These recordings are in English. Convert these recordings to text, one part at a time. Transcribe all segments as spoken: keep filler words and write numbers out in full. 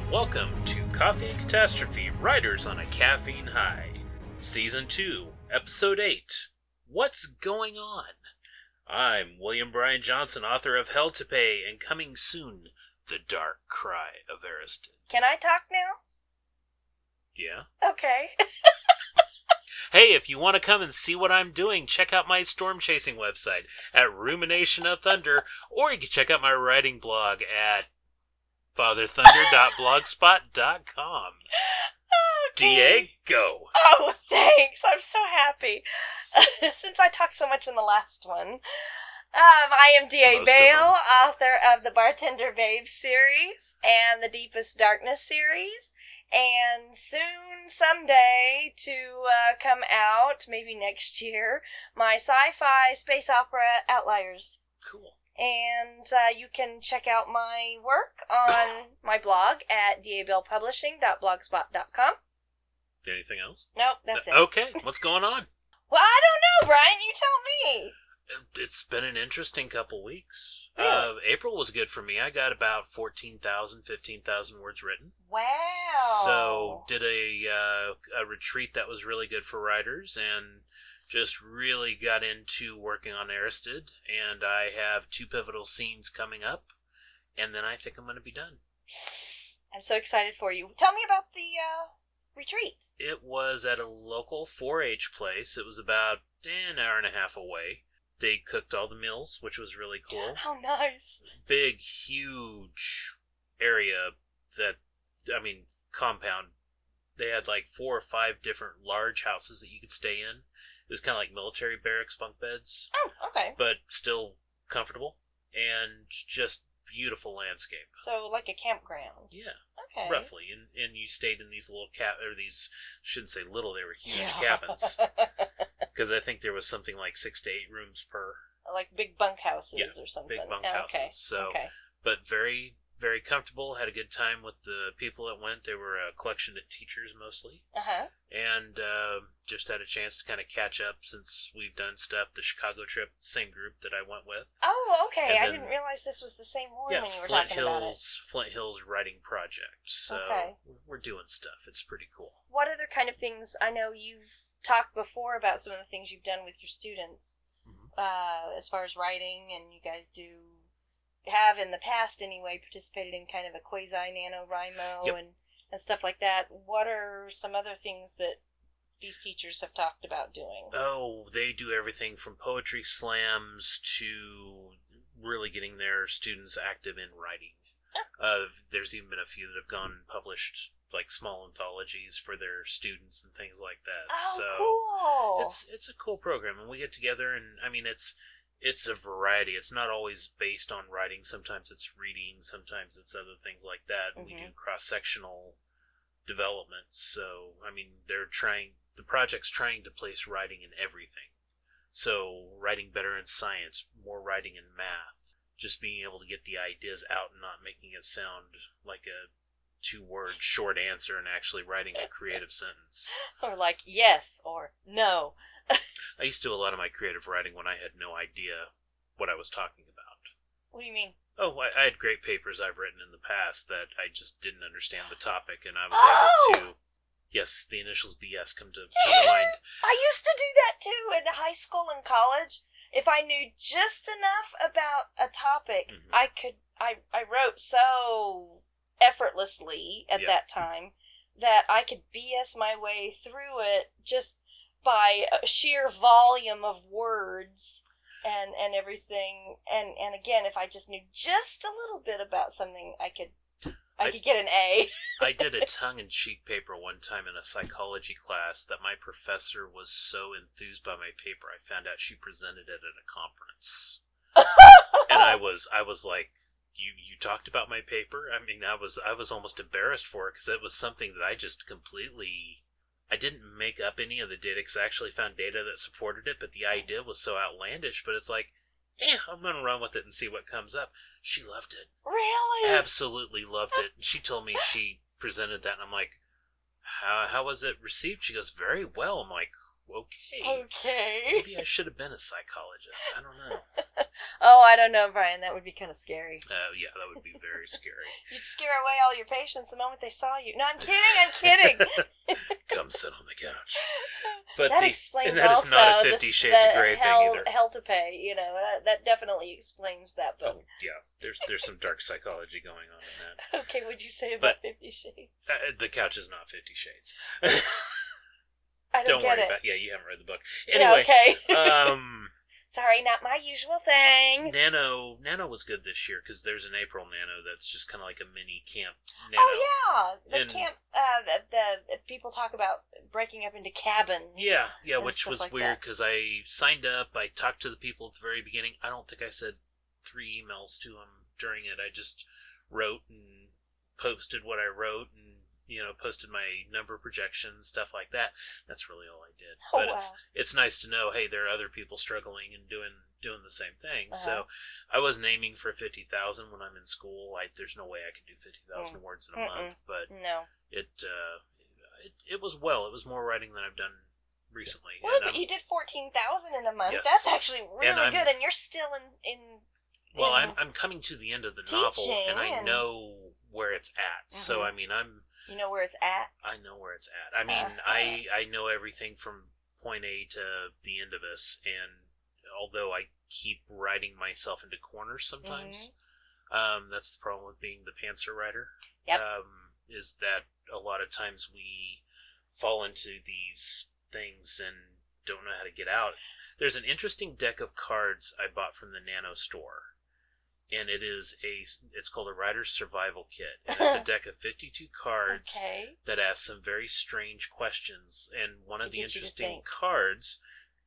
Welcome to Coffee and Catastrophe, Writers on a Caffeine High. Season two, Episode eight, What's Going On? I'm William Bryan Johnson, author of Hell to Pay, and coming soon, The Dark Cry of Ariston. Can I talk now? Yeah? Okay. Hey, if you want to come and see what I'm doing, check out my storm chasing website at Rumination of Thunder, or you can check out my writing blog at father thunder dot blogspot dot com. Okay. Diego! Oh, thanks. I'm so happy. Since I talked so much in the last one. Um, I am D A. Most Bale, of author of the Bartender Babe series and the Deepest Darkness series. And soon, someday, to uh, come out, maybe next year, my sci-fi space opera Outliers. Cool. And uh, you can check out my work on my blog at d a bale publishing dot blogspot dot com. Anything else? Nope, that's it. Okay, what's going on? Well, I don't know, Brian. You tell me. It's been an interesting couple weeks. Really? Uh, April was good for me. I got about fourteen thousand, fifteen thousand words written. Wow. So did a uh, a retreat that was really good for writers, and just really got into working on Ariston. And I have two pivotal scenes coming up, and then I think I'm going to be done. I'm so excited for you. Tell me about the uh, retreat. It was at a local four H place. It was about eh, an hour and a half away. They cooked all the meals, which was really cool. How nice. Big, huge area that, I mean, compound. They had like four or five different large houses that you could stay in. It was kind of like military barracks bunk beds. Oh, okay. But still comfortable. And just beautiful landscape. So, like a campground. Yeah. Okay. Roughly. And and you stayed in these little cap, or these, shouldn't say little, they were huge Yeah. cabins. Because I think there was something like six to eight rooms per. Like big bunkhouses Yeah, or something. big bunk Oh, houses. okay. So, okay. but very, very comfortable. Had a good time with the people that went. They were a collection of teachers mostly. Uh-huh. And uh, just had a chance to kind of catch up since we've done stuff. The Chicago trip, same group that I went with. Oh, okay. And I then- didn't realize this was the same one yeah, when you were Flint talking about it. Hills, Flint Hills Writing Project. So Okay. we're doing stuff. It's pretty cool. What other kind of things? I know you've talked before about some of the things you've done with your students, Mhm. uh, as far as writing, and you guys do have in the past anyway participated in kind of a quasi NaNoWriMo Yep. and and stuff like that. What are some other things that these teachers have talked about doing? Oh, they do everything from poetry slams to really getting their students active in writing. Uh, there's even been a few that have gone and published like small anthologies for their students and things like that. Oh, so cool! it's it's a cool program, and we get together, and I mean it's it's a variety. It's not always based on writing. Sometimes it's reading. Sometimes it's other things like that. And we do Mhm. cross sectional development. So I mean, they're trying. The project's trying to place writing in everything. So writing better in science, more writing in math, just being able to get the ideas out and not making it sound like a two-word short answer and actually writing a creative sentence. Or like yes or no. I used to do a lot of my creative writing when I had no idea what I was talking about. What do you mean? Oh, I, I had great papers I've written in the past that I just didn't understand the topic, and I was Oh! able to... Yes, the initials B S come to, come to mind. I used to do that too in high school and college. If I knew just enough about a topic, Mhm. I could. I I wrote so effortlessly at Yeah. that time that I could B S my way through it just by a sheer volume of words and and everything. And and again, if I just knew just a little bit about something, I could. I I- could get an A. I did a tongue-in-cheek paper one time in a psychology class that my professor was so enthused by my paper, I found out she presented it at a conference. And I was, I was like, you, you talked about my paper? I mean, I was, I was almost embarrassed for it because it was something that I just completely, I didn't make up any of the data because I actually found data that supported it, but the idea was so outlandish, but it's like, eh, I'm going to run with it and see what comes up. She loved it. Really? Absolutely loved it. And she told me she presented that, and I'm like, how, how was it received? She goes, very well. I'm like, okay. Okay. Maybe I should have been a psychologist. I don't know. Oh, I don't know, Brian. That would be kind of scary. Uh, yeah, that would be very scary. You'd scare away all your patients the moment they saw you. No, I'm kidding. I'm kidding. Come sit on the couch. But that the, explains and that also is not a the, Fifty Shades the of Grey hell, thing either. hell to pay. You know, that, that definitely explains that book. Oh, yeah. There's there's some dark psychology going on in that. Okay, what'd you say about But- Fifty Shades? Uh, the couch is not Fifty Shades. I don't, Don't get worry it. about. Yeah, you haven't read the book. Yeah, Anyway, okay. um, Sorry, not my usual thing. Nano Nano was good this year because there's an April Nano that's just kind of like a mini camp Nano. Oh yeah, the And- camp. Uh, the, the the people talk about breaking up into cabins. Yeah, yeah, and which stuff was like weird that. because I signed up. I talked to the people at the very beginning. I don't think I said three emails to them during it. I just wrote and posted what I wrote and, you know, posted my number projections, stuff like that. That's really all I did. Oh, but wow. it's it's nice to know, hey, there are other people struggling and doing doing the same thing. Uh-huh. So I wasn't aiming for fifty thousand when I'm in school. I, there's no way I could do fifty thousand Mm. words in a Mm-mm. month, but No. it, uh, it it was well. It was more writing than I've done recently. Well, And but I'm- you did fourteen thousand in a month. Yes. That's actually really And I'm- good, and you're still in in. Well, in- I'm I'm coming to the end of the novel, and I Teaching and- know where it's at. So Mhm. I mean, I'm You know where it's at. I know where it's at. I mean, Uh-huh. I I know everything from point A to the end of this, and although I keep writing myself into corners sometimes, um, that's the problem with being the pantser writer. Yep. Um, is that a lot of times we fall into these things and don't know how to get out. There's an interesting deck of cards I bought from the Nano store, and it is a it's called a Writer's Survival Kit, and it's a deck of fifty-two cards Okay. that asks some very strange questions. And one of To the get you to interesting think. cards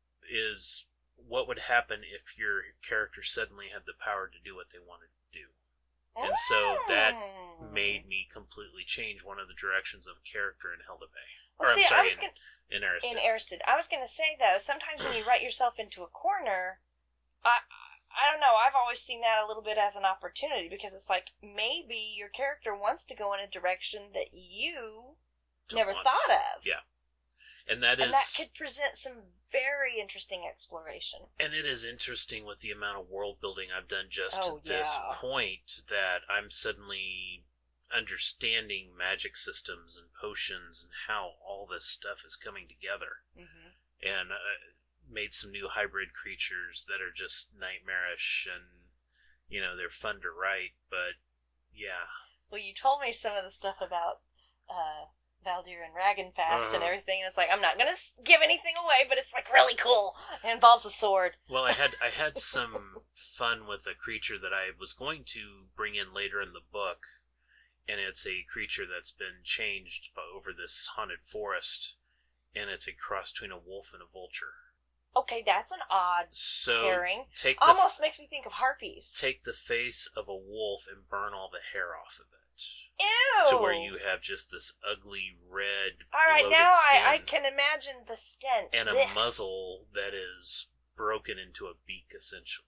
is what would happen if your character suddenly had the power to do what they wanted to do. And so that Mm. made me completely change one of the directions of a character in Helda Bay. Well, or see, I'm sorry, I was in, gonna, in Ariston. in Ariston. I was going to say though, sometimes when you write yourself into a corner, I I don't know. I've always seen that a little bit as an opportunity because it's like maybe your character wants to go in a direction that you Don't never want. thought of. Yeah. And that is And that could present some very interesting exploration. And it is interesting with the amount of world building I've done just Oh, to this yeah. point that I'm suddenly understanding magic systems and potions and how all this stuff is coming together. Mm-hmm. And uh, made some new hybrid creatures that are just nightmarish and, you know, they're fun to write, but yeah. Well, you told me some of the stuff about uh, Valdir and Ragenfast and Uh-huh. everything. And it's like, I'm not going to give anything away, but it's like really cool. It involves a sword. Well, I had I had some fun with a creature that I was going to bring in later in the book, and it's a creature that's been changed by, over this haunted forest, and it's a cross between a wolf and a vulture. Okay, that's an odd So pairing. take the Almost makes me think of harpies. take the face of a wolf and burn all the hair off of it, Ew! to where you have just this ugly red. All right, bloated now skin I, I can imagine the stench. and a Blech. muzzle that is broken into a beak, essentially.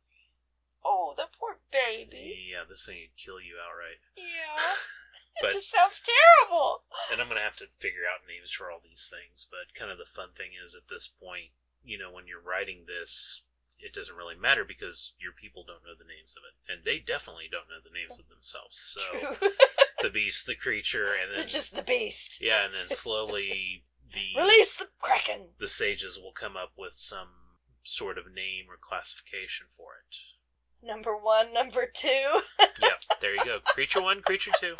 Oh, the poor baby. Yeah, this thing would kill you outright. Yeah. It But- just sounds terrible. And I'm going to have to figure out names for all these things, but kind of the fun thing is at this point, you know, when you're writing this, it doesn't really matter because your people don't know the names of it. And they definitely don't know the names of themselves. So True. the beast, the creature, and then Just the beast. yeah, and then slowly the Release the kraken. the sages will come up with some sort of name or classification for it. Number one, number two. Yep, there you go. Creature one, creature two.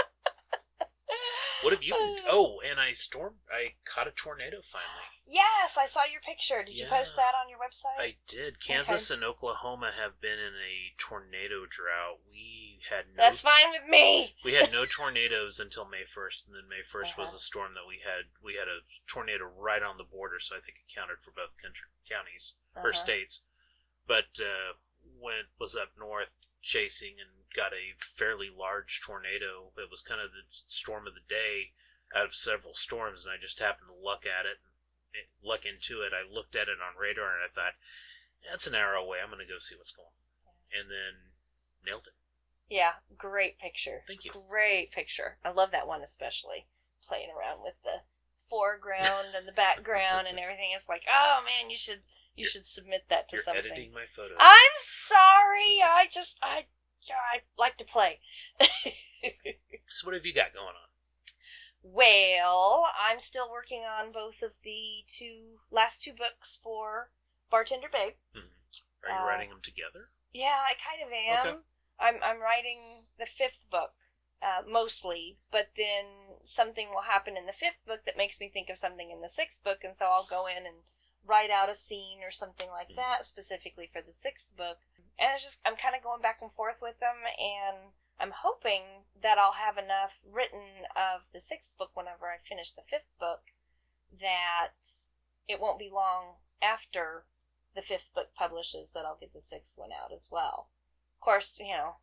What have you been? Oh, and I stormed. I caught a tornado finally. Yes, I saw your picture. Did you Yeah. post that on your website? I did. Kansas and Oklahoma have been in a tornado drought. We had no. That's fine with me. We had no tornadoes until May first, and then May first was Uh-huh. a storm that we had. We had a tornado right on the border, so I think it counted for both country, counties or Uh-huh. states. But uh, went was up north chasing and got a fairly large tornado. It was kind of the storm of the day out of several storms, and I just happened to luck at it, luck into it. I looked at it on radar, and I thought, that's an hour away. I'm going to go see what's going on. And then nailed it. Yeah, great picture. Thank you. Great picture. I love that one especially. Playing around with the foreground and the background and everything. It's like, oh man, you should you should submit that to You're something. editing my photos. I'm sorry. I just I I like to play. So what have you got going on? Well, I'm still working on both of the two last two books for Bartender Babe. Mm-hmm. Are you Uh, writing them together? Yeah, I kind of am. Okay. I'm I'm writing the fifth book, uh, mostly, but then something will happen in the fifth book that makes me think of something in the sixth book, and so I'll go in and write out a scene or something like Mhm. that specifically for the sixth book. And it's just I'm kind of going back and forth with them, and I'm hoping that I'll have enough written of the sixth book whenever I finish the fifth book that it won't be long after the fifth book publishes that I'll get the sixth one out as well. Of course, you know,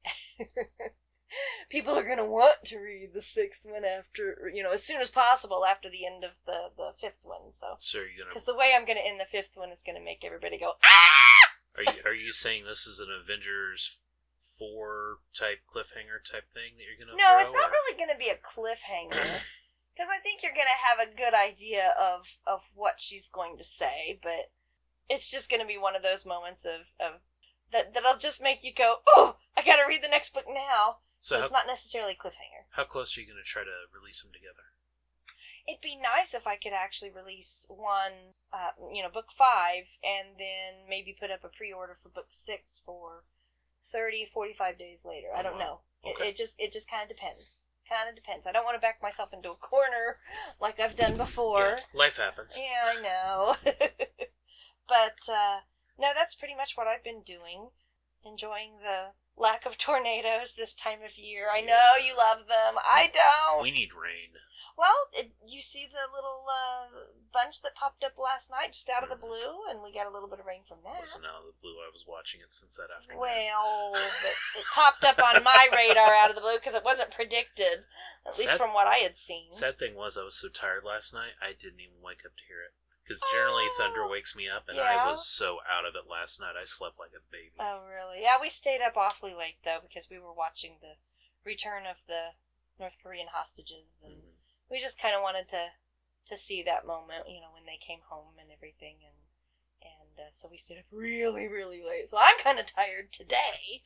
people are going to want to read the sixth one after, you know, as soon as possible after the end of the, the fifth one. So, So are you gonna? because the way I'm going to end the fifth one is going to make everybody go, ah! Are you are you saying this is an Avengers four type cliffhanger type thing that you're gonna? No, throw, it's not or- really going to be a cliffhanger. Because I think you're going to have a good idea of, of what she's going to say, but it's just going to be one of those moments of, of that, that'll just make you go, oh, I got to read the next book now. So, So how, it's not necessarily a cliffhanger. how close are you gonna try to release them together? It'd be nice if I could actually release one, uh, you know, book five, and then maybe put up a pre-order for book six for thirty, forty-five days later. I don't know. It, Okay. it just it just kind of depends. Kind of depends. I don't want to back myself into a corner like I've done before. Yeah, life happens. Yeah, I know. But, uh, no, that's pretty much what I've been doing. Enjoying the lack of tornadoes this time of year. I know Yeah. you love them. I don't. We need rain. Well, it, you see the little uh, bunch that popped up last night just out of the blue, and we got a little bit of rain from It that. wasn't out of the blue. I was watching it since that afternoon. Well, but it popped up on my radar out of the blue because it wasn't predicted, at least Sad- from what I had seen. Sad thing was, I was so tired last night, I didn't even wake up to hear it. Because generally, Oh. thunder wakes me up, and Yeah. I was so out of it last night, I slept like a baby. Oh, really? Yeah, we stayed up awfully late, though, because we were watching the return of the North Korean hostages, and Mhm. we just kind of wanted to to see that moment, you know, when they came home and everything, and and uh, so we stayed up really, really late. So I'm kind of tired today.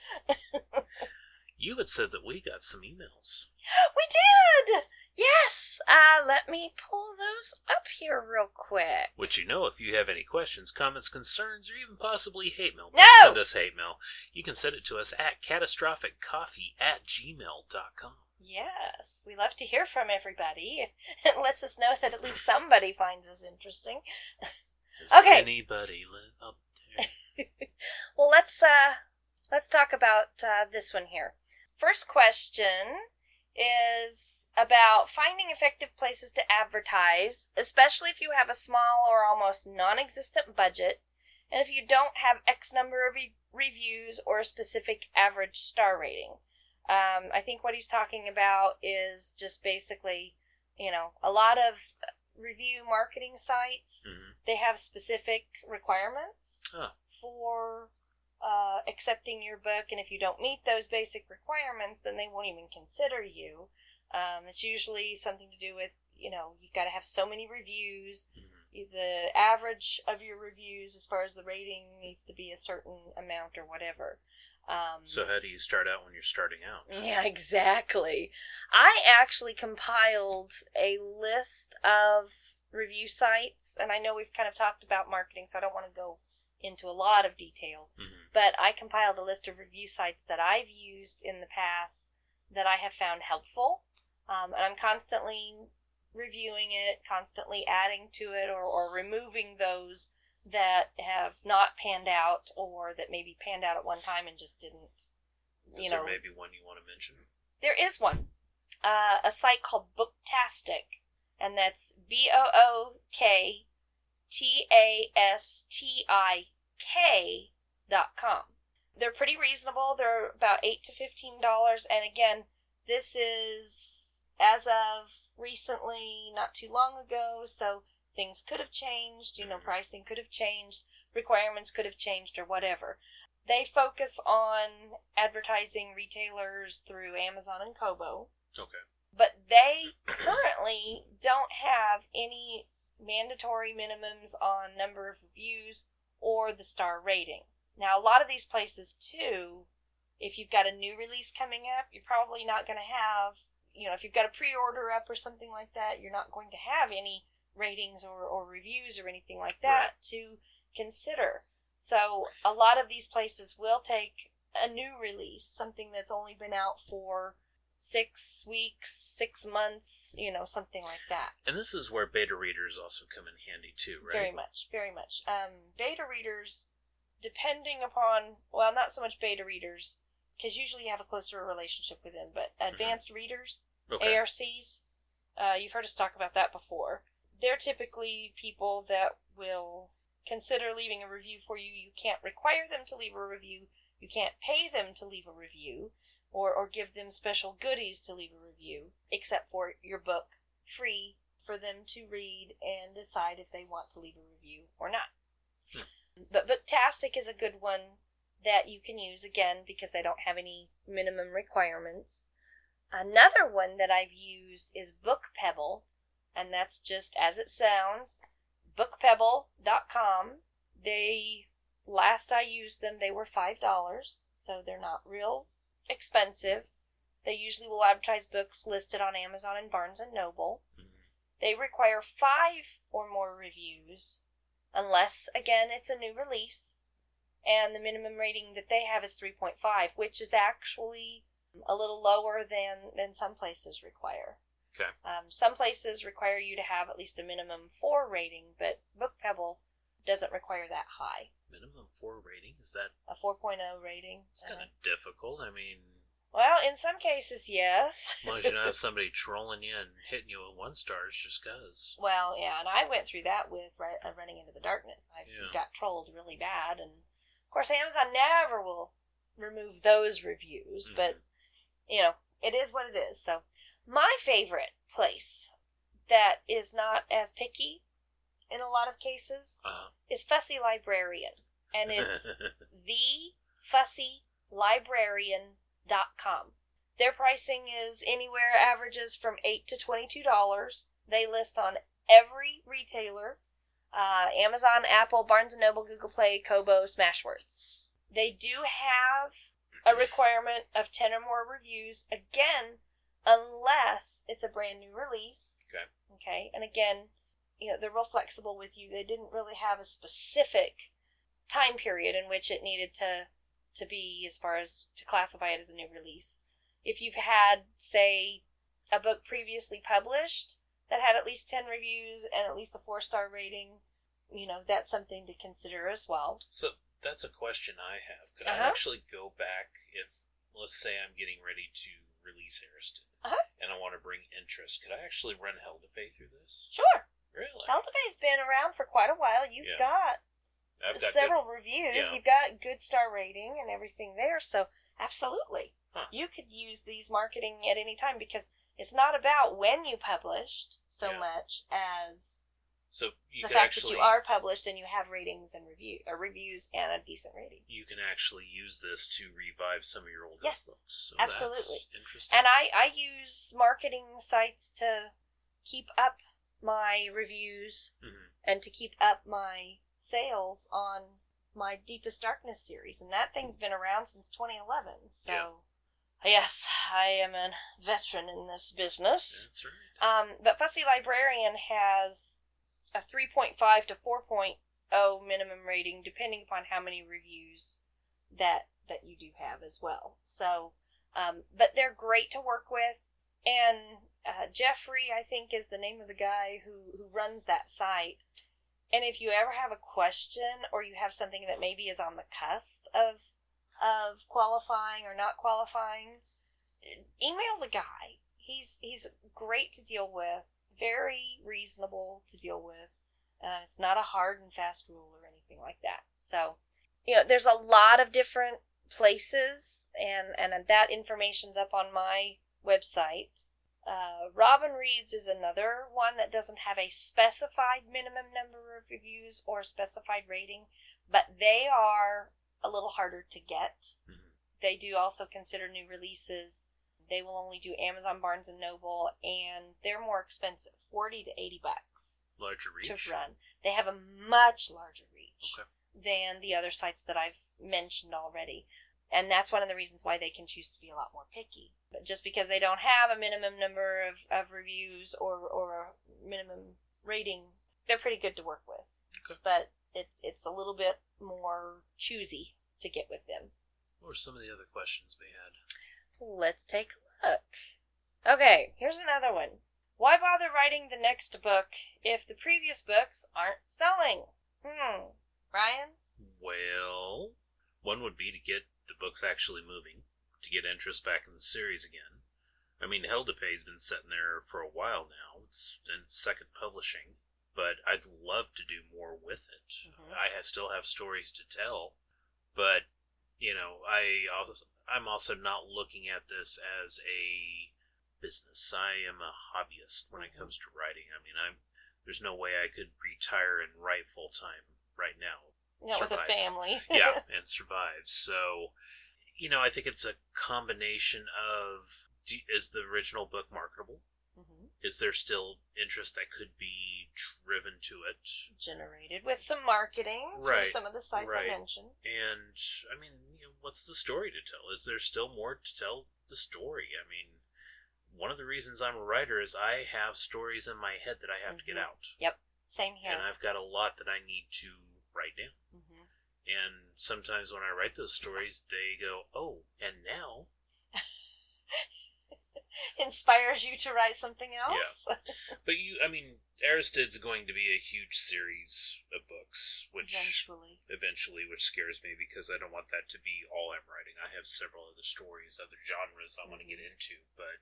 You had said that we got some emails. We did! Yes! Uh, let me pull those up here real quick. Which, you know, if you have any questions, comments, concerns, or even possibly hate mail, No! don't send us hate mail. You can send it to us at catastrophiccoffee at gmail dot com. Yes, we love to hear from everybody. It lets us know that at least somebody finds us interesting. Does Okay. anybody live up there? Well, let's uh let's talk about uh, this one here. First question is about finding effective places to advertise, especially if you have a small or almost non-existent budget, and if you don't have X number of re- reviews or a specific average star rating. Um, I think what he's talking about is just basically, you know, a lot of review marketing sites, Mhm. they have specific requirements Oh. for uh, accepting your book, and if you don't meet those basic requirements, then they won't even consider you. Um, it's usually something to do with, you know, you've got to have so many reviews. Mhm. The average of your reviews, as far as the rating, needs to be a certain amount or whatever. Um, So how do you start out when you're starting out? yeah, exactly. I actually compiled a list of review sites, and I know we've kind of talked about marketing, so I don't want to go into a lot of detail, Mhm. but I compiled a list of review sites that I've used in the past that I have found helpful, um, and I'm constantly reviewing it, constantly adding to it, or, or removing those that have not panned out, or that maybe panned out at one time and just didn't, you Is know. there maybe one you want to mention? There is one. Uh, a site called Booktastic, and that's B O O K T A S T I K dot com. They're pretty reasonable. They're about eight to fifteen dollars, and again, this is as of recently, not too long ago, so things could have changed, you know, pricing could have changed, requirements could have changed, or whatever. They focus on advertising retailers through Amazon and Kobo. Okay. but they currently don't have any mandatory minimums on number of reviews or the star rating. Now, a lot of these places, too, if you've got a new release coming up, you're probably not going to have, you know, if you've got a pre-order up or something like that, you're not going to have any ratings or, or reviews or anything like that right. to consider. So a lot of these places will take a new release, something that's only been out for six weeks, six months, you know, something like that. And this is where beta readers also come in handy too, right? Very much, very much. Um, beta readers, depending upon, well, not so much beta readers, because usually you have a closer relationship with them, but advanced mm-hmm. readers, okay. A R Cs, uh, you've heard us talk about that before. They're typically people that will consider leaving a review for you. You can't require them to leave a review. You can't pay them to leave a review or, or give them special goodies to leave a review, except for your book free for them to read and decide if they want to leave a review or not. Hmm. But Booktastic is a good one that you can use, again, because they don't have any minimum requirements. Another one that I've used is BookPebble, and that's just as it sounds, book pebble dot com. They, last I used them, they were five dollars, so they're not real expensive. They usually will advertise books listed on Amazon and Barnes and Noble. They require five or more reviews, unless, again, it's a new release. And the minimum rating that they have is three point five, which is actually a little lower than, than some places require. Okay. Um, some places require you to have at least a minimum four rating, but BookPebble doesn't require that high. Minimum four rating? Is that... A four point oh rating. It's kind of uh, difficult. I mean... Well, in some cases, yes. As long as you don't have somebody trolling you and hitting you with one stars just because. Well, yeah, and I went through that with right, uh, Running Into the Darkness. I yeah. got trolled really bad, and of course, Amazon never will remove those reviews, mm-hmm. but, you know, it is what it is. So, my favorite place that is not as picky in a lot of cases uh-huh. is Fussy Librarian, and it's the fussy librarian dot com. Their pricing is anywhere averages from eight to twenty-two dollars. They list on every retailer. Uh, Amazon, Apple, Barnes and Noble, Google Play, Kobo, Smashwords. They do have a requirement of ten or more reviews, again, unless it's a brand new release. Okay. Okay, and again, you know, they're real flexible with you. They didn't really have a specific time period in which it needed to, to be as far as to classify it as a new release. If you've had, say, a book previously published that had at least ten reviews and at least a four-star rating, you know, that's something to consider as well. So that's a question I have. Could uh-huh. I actually go back if, let's say I'm getting ready to release Ariston, uh-huh. and I want to bring interest, could I actually run Hell to Pay through this? Sure. Really? Hell to Pay's been around for quite a while. You've yeah. got, I've got several good, reviews. Yeah. You've got good star rating and everything there, so absolutely. Huh. You could use these marketing at any time because it's not about when you published so yeah. much as so you the could fact actually, that you are published and you have ratings and review or reviews and a decent rating. You can actually use this to revive some of your older yes, books. So absolutely. That's interesting. And I, I use marketing sites to keep up my reviews mm-hmm. and to keep up my sales on my Deepest Darkness series. And that thing's been around since twenty eleven. So, yeah. yes, I am a veteran in this business. That's right. Um, but Fussy Librarian has a three point five to four point oh minimum rating, depending upon how many reviews that that you do have as well. So, um, but they're great to work with. And uh, Jeffrey, I think, is the name of the guy who, who runs that site. And if you ever have a question or you have something that maybe is on the cusp of of qualifying or not qualifying, email the guy. He's he's great to deal with, very reasonable to deal with. Uh, it's not a hard and fast rule or anything like that. So, you know, there's a lot of different places, and, and that information's up on my website. Uh, Robin Reads is another one that doesn't have a specified minimum number of reviews or a specified rating, but they are a little harder to get. Mm-hmm. They do also consider new releases. they will only do Amazon, Barnes and Noble, and they're more expensive, forty to eighty bucks. Larger reach? To run. They have a much larger reach okay. than the other sites that I've mentioned already. And that's one of the reasons why they can choose to be a lot more picky. But just because they don't have a minimum number of, of reviews or, or a minimum rating, they're pretty good to work with. Okay. But it's it's a little bit more choosy to get with them. What were some of the other questions we had? Let's take a look. Okay, here's another one. Why bother writing the next book if the previous books aren't selling? Hmm. Brian? Well, one would be to get the books actually moving, to get interest back in the series again. I mean, Hell to Pay's been sitting there for a while now. It's in second publishing, but I'd love to do more with it. Mm-hmm. I still have stories to tell, but, you know, I also, I'm also not looking at this as a business. I am a hobbyist when mm-hmm. it comes to writing. I mean, I'm there's no way I could retire and write full time right now. Yeah, with a family. yeah, and survive. So, you know, I think it's a combination of, is the original book marketable? Mm-hmm. Is there still interest that could be driven to it? Generated with some marketing right. through some of the sites right. I mentioned. And, I mean, you know, what's the story to tell? Is there still more to tell the story? I mean, one of the reasons I'm a writer is I have stories in my head that I have mm-hmm. to get out. Yep, same here. And I've got a lot that I need to write down. Mm-hmm. And sometimes when I write those stories, they go, oh, and now... Inspires you to write something else? Yeah. But you, I mean, Aristid's going to be a huge series of books, which... Eventually. Eventually, which scares me because I don't want that to be all I'm writing. I have several other stories, other genres I mm-hmm. want to get into, but...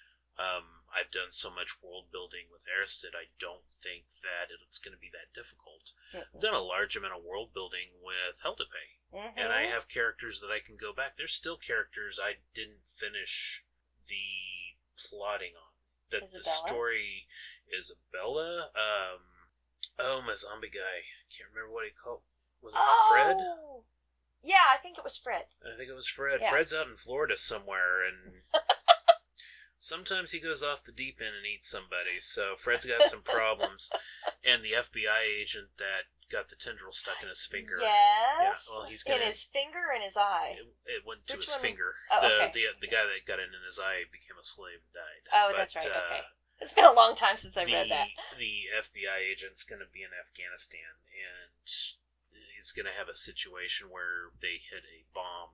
Um, I've done so much world building with Aristid, I don't think that it's going to be that difficult. Mm-hmm. I've done a large amount of world building with Hell to Pay, mm-hmm. and I have characters that I can go back. There's still characters I didn't finish the plotting on. That the story Isabella. Um, oh, my zombie guy. Can't remember what he called. Was it oh. Fred? Yeah, I think it was Fred. I think it was Fred. Yeah. Fred's out in Florida somewhere, and... Sometimes he goes off the deep end and eats somebody, so Fred's got some problems. And the F B I agent that got the tendril stuck in his finger. Yes. Yeah, well, he's gonna, in his finger or in his eye? It, it went to Which his one? finger. Oh, the, okay. the the guy that got it in his eye became a slave and died. Oh, but, that's right, uh, okay. It's been a long time since I the, read that. The F B I agent's going to be in Afghanistan, and he's going to have a situation where they hit a bomb,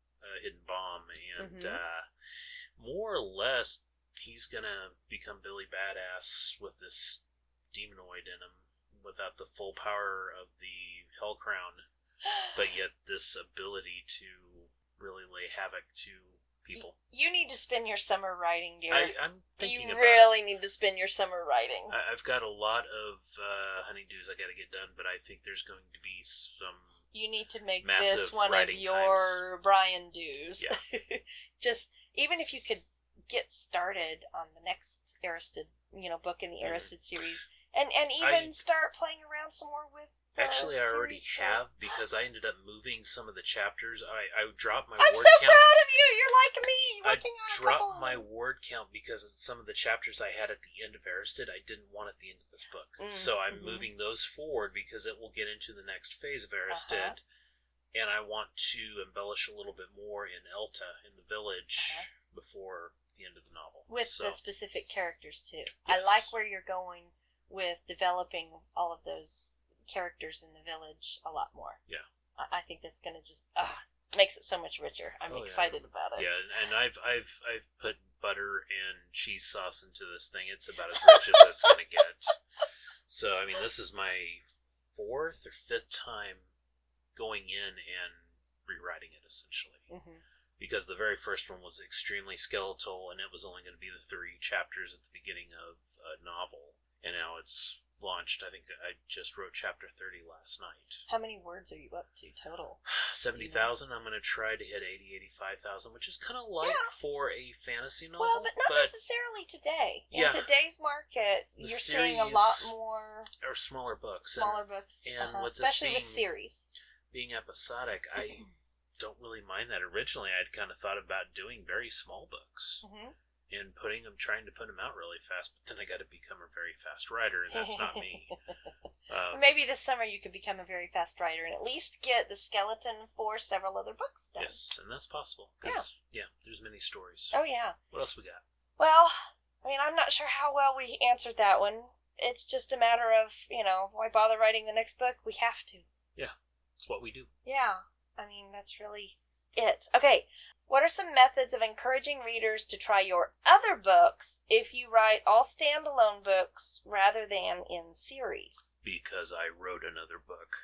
a hidden bomb, and mm-hmm. uh, more or less... he's gonna become Billy Badass with this demonoid in him without the full power of the Hell Crown, but yet this ability to really lay havoc to people. You need to spend your summer writing, dear. I, I'm thinking you about really it. need to spend your summer writing. I, I've got a lot of uh, honeydews I gotta get done, but I think there's going to be some You need to make massive this one of writing your times. Brian dues. Yeah. Just, even if you could get started on the next Aristid, you know, book in the Aristid mm-hmm. series, and and even I, start playing around some more with. The actually, I already have because I ended up moving some of the chapters. I I dropped my. I'm word so count. proud of you. You're like me, working I on a dropped couple. my word count because of some of the chapters I had at the end of Aristid, I didn't want at the end of this book. Mm-hmm. So I'm mm-hmm. moving those forward because it will get into the next phase of Aristid. Uh-huh. And I want to embellish a little bit more in Elta, in the village, uh-huh. before the end of the novel. With so, the specific characters, too. Yes. I like where you're going with developing all of those characters in the village a lot more. Yeah. I, I think that's going to just, ah, makes it so much richer. I'm oh, excited yeah. about it. Yeah, and I've, I've, I've put butter and cheese sauce into this thing. It's about as rich as it's going to get. So, I mean, this is my fourth or fifth time going in and rewriting it, essentially. Mm-hmm. Because the very first one was extremely skeletal, and it was only going to be the three chapters at the beginning of a novel. And now it's launched. I think I just wrote chapter thirty last night. How many words are you up to total? seventy thousand. I'm going to try to hit eighty, eighty-five thousand, which is kind of light yeah. for a fantasy novel. Well, but not but necessarily today. In yeah, today's market, the you're seeing a lot more... Or smaller books. Smaller and, books. And uh-huh. with Especially this being, with series. Being episodic, I... don't really mind that. Originally, I'd kind of thought about doing very small books Mm-hmm. and putting them, trying to put them out really fast. But then I got to become a very fast writer, and that's not me. Um, Maybe this summer you could become a very fast writer and at least get the skeleton for several other books done. yes, and that's possible. Cause, yeah. yeah, there's many stories. Oh, yeah. What else we got? Well, I mean, I'm not sure how well we answered that one. It's just a matter of, you know, why bother writing the next book? We have to. Yeah, it's what we do. Yeah. I mean, that's really it. Okay. What are some methods of encouraging readers to try your other books if you write all standalone books rather than in series? Because I wrote another book.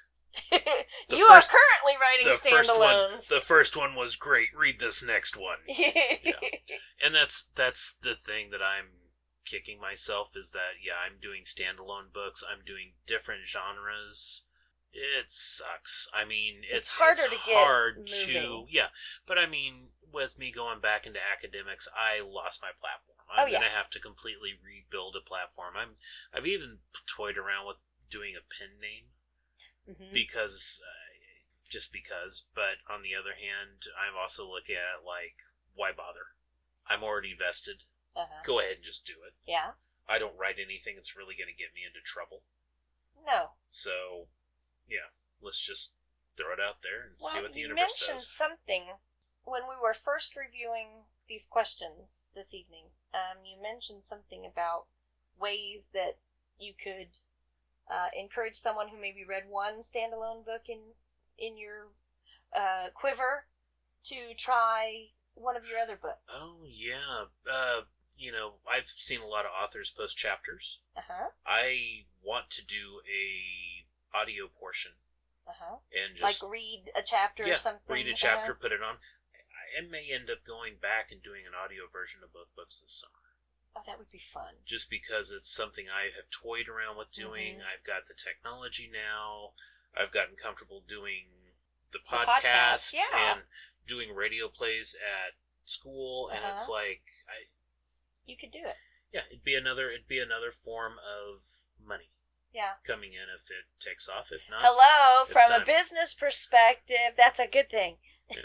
You first- are currently writing The first one, standalones. the first one was great. Read this next one. Yeah. And that's that's the thing that I'm kicking myself is that yeah, I'm doing standalone books. I'm doing different genres. It sucks. I mean, it's, It's harder it's to get hard to moving. yeah. But I mean, with me going back into academics, I lost my platform. Oh, I'm yeah. gonna have to completely rebuild a platform. I'm I've even toyed around with doing a pen name Mhm. because uh, just because. But on the other hand, I'm also looking at it like, why bother? I'm already vested. Uh-huh. Go ahead and just do it. Yeah. I don't write anything that's really going to get me into trouble. No. So, yeah, let's just throw it out there and see Well, what the you universe mentioned does. something when we were first reviewing these questions this evening. Um, you mentioned something about ways that you could uh, encourage someone who maybe read one standalone book in in your uh, quiver to try one of your other books. Oh, yeah. Uh, you know, I've seen a lot of authors post chapters. Uh-huh. I want to do a audio portion Uh-huh. and Like just read a chapter yeah, or something. read a Uh-huh. chapter, put it on. I I may end up going back and doing an audio version of both books this summer. Oh, that would be fun. Just because it's something I have toyed around with doing. Mhm. I've got the technology now. I've gotten comfortable doing the The podcast, podcast, yeah. and doing radio plays at school, and it's Uh-huh. like, I You could do it. yeah, it'd be another it'd be another form of money Yeah. coming in if it takes off. If not, Hello, it's from done. a business perspective, that's a good thing.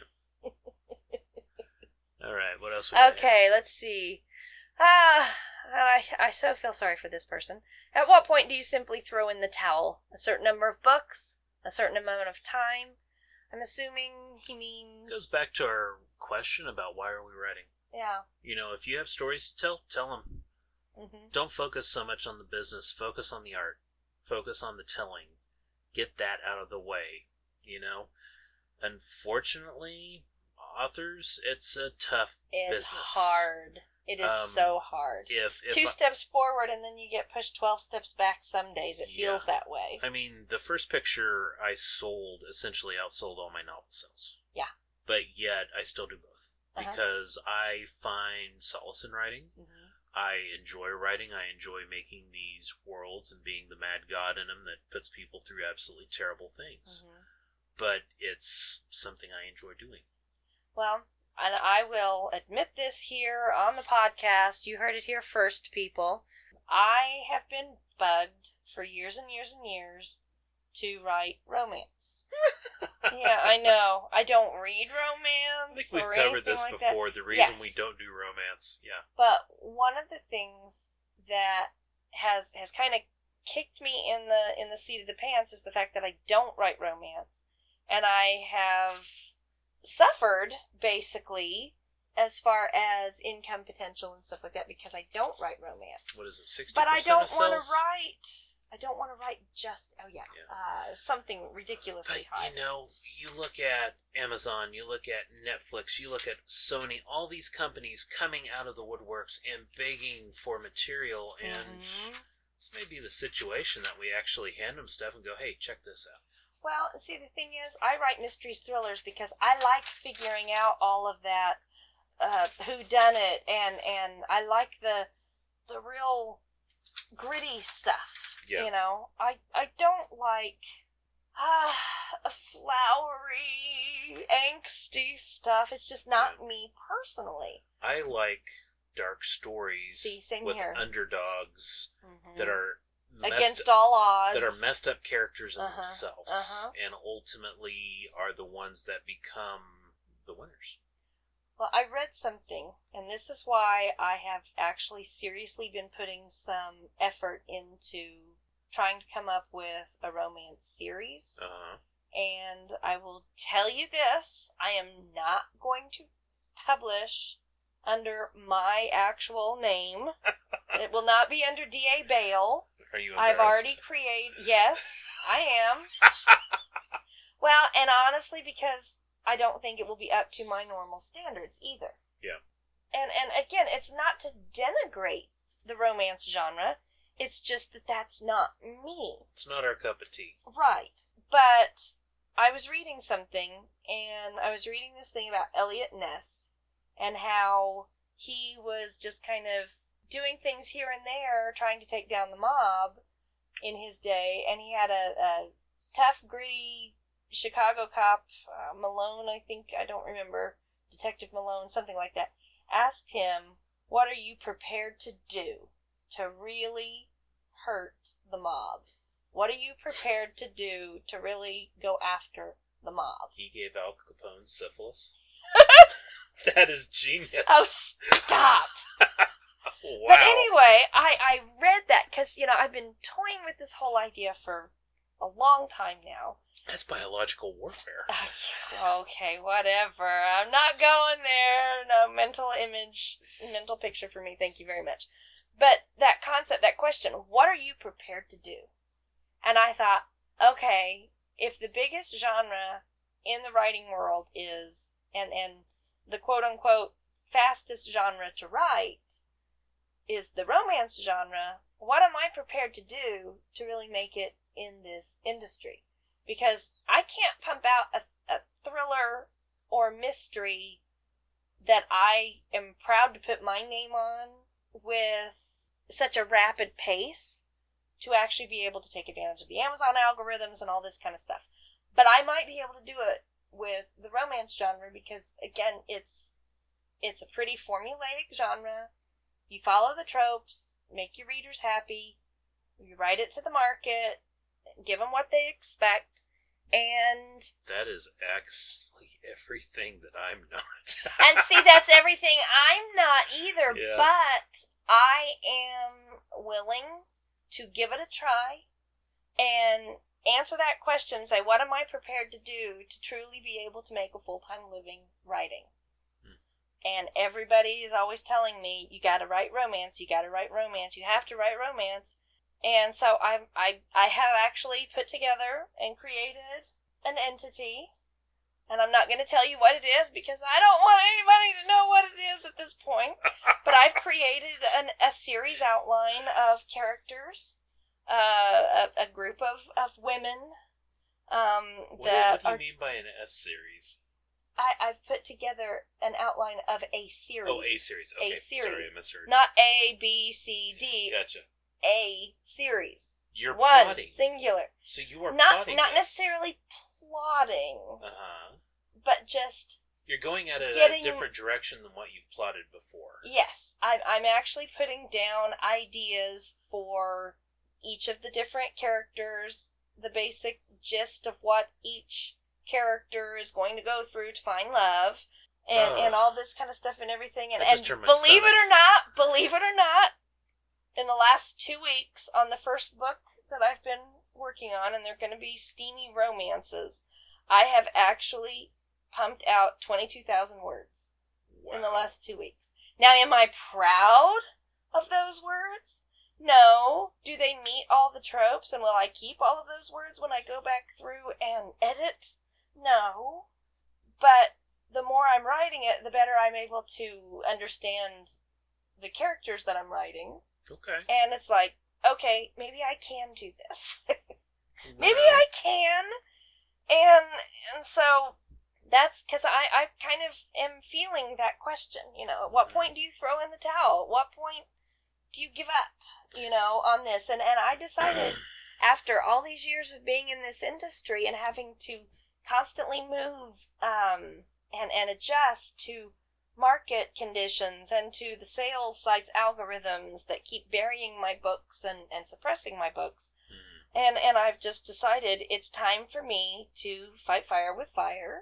all right. What else? We got here? Okay, let's see. Ah, I, I so feel sorry for this person. At what point do you simply throw in the towel? A certain number of books? A certain amount of time? I'm assuming he means... Goes back to our question about why are we writing. Yeah. You know, if you have stories to tell, tell them. Mm-hmm. Don't focus so much on the business. Focus on the art. Focus on the telling. Get that out of the way. You know, unfortunately, authors, it's a tough It's business. hard. It is Um, so hard. If, if Two I, steps forward and then you get pushed twelve steps back some days. It feels Yeah. that way. I mean, the first picture I sold essentially outsold all my novel sales. Yeah. But yet, I still do both. Uh-huh. Because I find solace in writing. Mm-hmm. I enjoy writing. I enjoy making these worlds and being the mad god in them that puts people through absolutely terrible things. Mm-hmm. But it's something I enjoy doing. Well, and I will admit this here on the podcast. You heard it here first, people. I have been bugged for years and years and years to write romance. Yeah, I know. I don't read romance I think we've or covered anything this like before. that. The reason Yes. we don't do romance. Yeah. But one of the things that has has kind of kicked me in the in the seat of the pants is the fact that I don't write romance, and I have suffered basically as far as income potential and stuff like that because I don't write romance. What is it? Sixty. But I don't want want to write. I don't want to write just oh yeah, Yeah. Uh, something ridiculously But, high. you know, you look at Amazon, you look at Netflix, you look at Sony, all these companies coming out of the woodworks and begging for material, and Mhm. this may be the situation that we actually hand them stuff and go, hey, check this out. Well, see, the thing is, I write mysteries thrillers because I like figuring out all of that, uh, who done it, and and I like the the real gritty stuff. Yeah. You know, I I don't like ah a flowery, angsty stuff. It's just not me personally. I like dark stories See, same with here. underdogs Mhm. that are messed Against all odds. that are messed up characters in Uh-huh, themselves, uh-huh. and ultimately are the ones that become the winners. Well, I read something, and this is why I have actually seriously been putting some effort into trying to come up with a romance series. Uh-huh. And I will tell you this, I am not going to publish under my actual name. It will not be under D A Bale. Are you I've embarrassed? already created... Yes, I am. Well, and honestly, because I don't think it will be up to my normal standards either. Yeah. And and again, it's not to denigrate the romance genre. It's just that that's not me. It's not our cup of tea. Right. But I was reading something, and I was reading this thing about Elliot Ness, and how he was just kind of doing things here and there, trying to take down the mob in his day, and he had a, a tough, gritty Chicago cop, uh, Malone, I think, I don't remember, Detective Malone, something like that, asked him, what are you prepared to do to really hurt the mob? What are you prepared to do to really go after the mob? He gave Al Capone syphilis. That is genius. Oh, stop! Wow. But anyway, I, I read that because, you know, I've been toying with this whole idea for a long time now. That's biological warfare. Okay, whatever. I'm not going there. No mental image, mental picture for me. Thank you very much. But that concept, that question, what are you prepared to do? And I thought, okay, if the biggest genre in the writing world is, and, and the quote-unquote fastest genre to write is the romance genre, what am I prepared to do to really make it in this industry? Because I can't pump out a, a thriller or mystery that I am proud to put my name on with such a rapid pace to actually be able to take advantage of the Amazon algorithms and all this kind of stuff. But I might be able to do it with the romance genre because, again, it's it's a pretty formulaic genre. You follow the tropes, make your readers happy, you write it to the market, give them what they expect, and... That is actually everything that I'm not. And see, that's everything I'm not either, Yeah. but I am willing to give it a try and answer that question, say, what am I prepared to do to truly be able to make a full-time living writing? Hmm. And everybody is always telling me, you gotta write romance, you gotta write romance, you have to write romance. And so I I I have actually put together and created an entity, and I'm not going to tell you what it is because I don't want anybody to know what it is at this point. But I've created an, a series outline of characters, uh, a, a group of, of women um, what, that what do you are. mean by an S series? I, I've put together an outline of a series. Oh, a series. Okay, a series, sorry, I misheard. not A, B, C, D. Gotcha. A series. You're One, plotting. singular. So you are Not plotting not this. necessarily plotting, Uh-huh. but just You're going at it Getting- a different direction than what you've plotted before. yes. I'm I'm actually putting down ideas for each of the different characters, the basic gist of what each character is going to go through to find love, and Oh. and all this kind of stuff and everything. And That just and turned my believe it stomach. or not, believe it or not, in the last two weeks on the first book that I've been working on, and they're going to be steamy romances, I have actually pumped out twenty-two thousand words Wow. in the last two weeks. Now, am I proud of those words? No. Do they meet all the tropes, and will I keep all of those words when I go back through and edit? No. But the more I'm writing it, the better I'm able to understand the characters that I'm writing. Okay. And it's like, okay, maybe I can do this. Maybe Well, I can. And and so that's because I, I kind of am feeling that question. You know, at what point do you throw in the towel? At what point do you give up, you know, on this? And, and I decided after all these years of being in this industry and having to constantly move um, and, and adjust to market conditions and to the sales sites algorithms that keep burying my books and, and suppressing my books. mhm. And and I've just decided it's time for me to fight fire with fire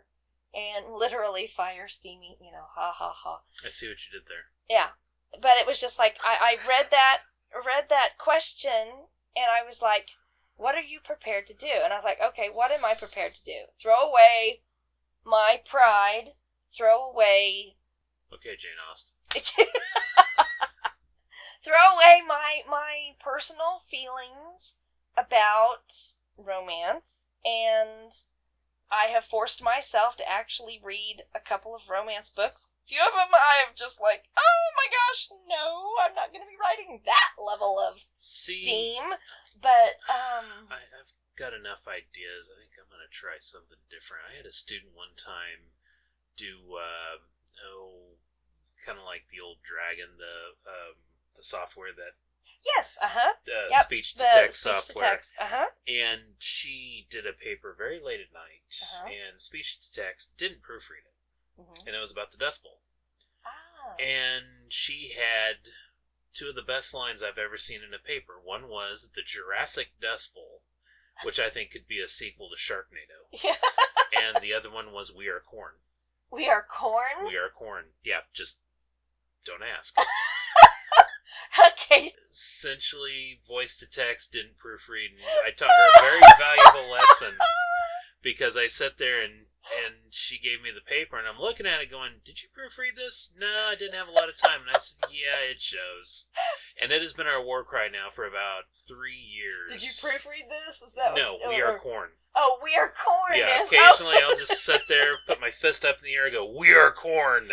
and literally fire steamy, you know, ha ha ha. I see what you did there. Yeah. But it was just like, I, I read that, read that question, and I was like, what are you prepared to do? And I was like, okay, what am I prepared to do? Throw away my pride, throw away... Okay, Jane Austen. throw away my, my personal feelings about romance, and I have forced myself to actually read a couple of romance books. A few of them I have just like, oh my gosh, no, I'm not going to be writing that level of See, steam. But, um... I, I've got enough ideas. I think I'm going to try something different. I had a student one time do, uh, oh, kind of like the old Dragon, the um, the software that Yes, uh-huh. uh, Yep, speech to the text speech software. to text, uh-huh. And she did a paper very late at night, Uh-huh. and speech to text didn't proofread it, Mm-hmm. and it was about the Dust Bowl. Ah. And she had two of the best lines I've ever seen in a paper. One was the Jurassic Dust Bowl, which I think could be a sequel to Sharknado, Yeah. and the other one was We Are Corn. We are corn? We Are Corn. Yeah, just don't ask. Okay. Essentially, voice to text, didn't proofread, and I taught her a very valuable lesson because I sat there and, and she gave me the paper, and I'm looking at it going, did you proofread this? No, I didn't have a lot of time. And I said, yeah, it shows. And it has been our war cry now for about three years. Did you proofread this? Is that No, what, We or, Are Corn. Oh, We Are Corn. Yeah, is, occasionally oh. I'll just sit there, put my fist up in the air and go, We Are Corn.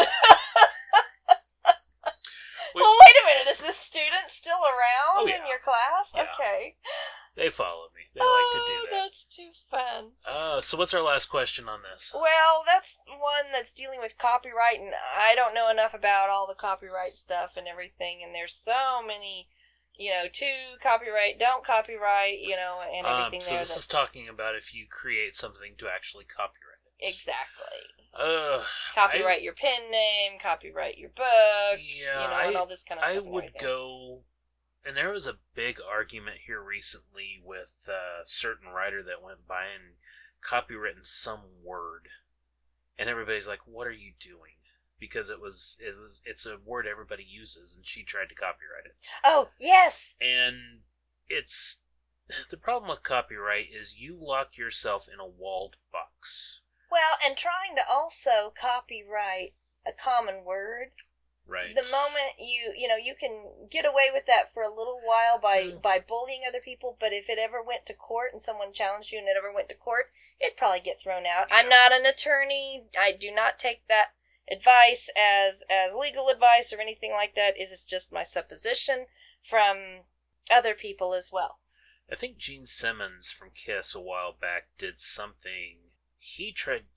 We, Well, wait a minute. Is this student still around Oh, yeah. in your class? Yeah. Okay. they follow me. They oh, like to do that. that's too fun. Uh, so what's our last question on this? Well, that's one that's dealing with copyright, and I don't know enough about all the copyright stuff and everything, and there's so many, you know, to copyright, don't copyright, you know, and Um, everything so there. this that- is talking about if you create something to actually copyright it. Exactly. Uh, Copyright your pen name, copyright your book, Yeah, you know, I, and all this kind of stuff. I and would everything. go, and there was a big argument here recently with a certain writer that went by and copywritten some word, and everybody's like, "What are you doing?" Because it was it was it's a word everybody uses, and she tried to copyright it. Oh, yes! And it's the problem with copyright is you lock yourself in a walled box. Well, and trying to also copyright a common word. Right. The moment you, you know, you can get away with that for a little while by, Mm. by bullying other people, but if it ever went to court and someone challenged you and it ever went to court, it'd probably get thrown out. Yeah. I'm not an attorney. I do not take that advice as, as legal advice or anything like that. It is just my supposition from other people as well. I think Gene Simmons from Kiss a while back did something. He tried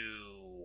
to,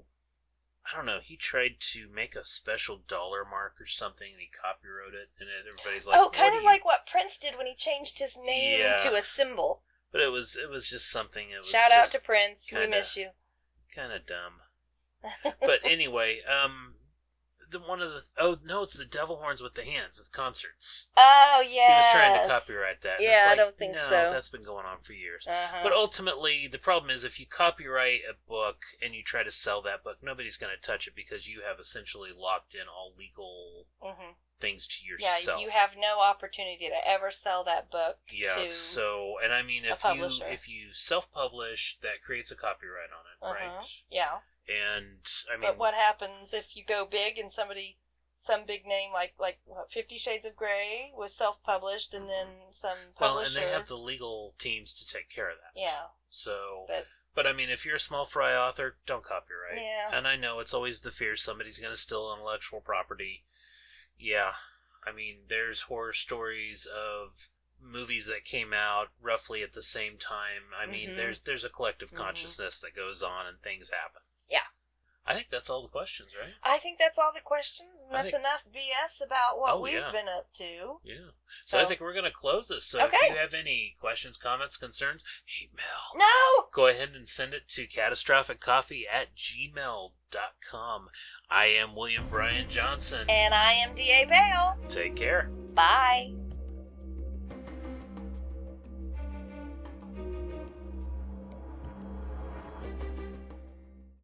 I don't know, he tried to make a special dollar mark or something, and he copyrighted it, and everybody's like, oh, kind what of do you... like what Prince did when he changed his name Yeah. to a symbol. But it was it was just something. It was Shout out just to Prince. kinda- We miss you. kind of dumb. But anyway, um, the one of the oh no, it's the Devil Horns with the Hands at concerts. Oh, yeah. He was trying to copyright that. and Yeah, it's I like, don't think no, so. That's been going on for years. Uh-huh. But ultimately, the problem is if you copyright a book and you try to sell that book, nobody's going to touch it because you have essentially locked in all legal Mhm. things to Yeah, yourself. you have no opportunity to ever sell that book Yeah, to... so, and I mean, a if you publisher. if you self-publish, that creates a copyright on it, Uh-huh. right? Yeah, And, I mean... but what happens if you go big and somebody, some big name like, like what, Fifty Shades of Grey was self-published and then some Well, publisher... and they have the legal teams to take care of that. Yeah, So, but... but I mean, if you're a small fry author, don't copyright. Yeah. And I know it's always the fear somebody's going to steal intellectual property. Yeah. I mean, there's horror stories of movies that came out roughly at the same time. I mean, Mhm. there's there's a collective Mhm. consciousness that goes on and things happen. Yeah. I think that's all the questions, right? I think that's all the questions, and I that's think- enough B S about what Oh, we've yeah. been up to. Yeah. So, I So- think we're going to close this. So Okay. if you have any questions, comments, concerns, hey, Mel. No! Go ahead and send it to catastrophic coffee at gmail dot com. I am William Bryan Johnson. And I am D A Bale. Take care. Bye.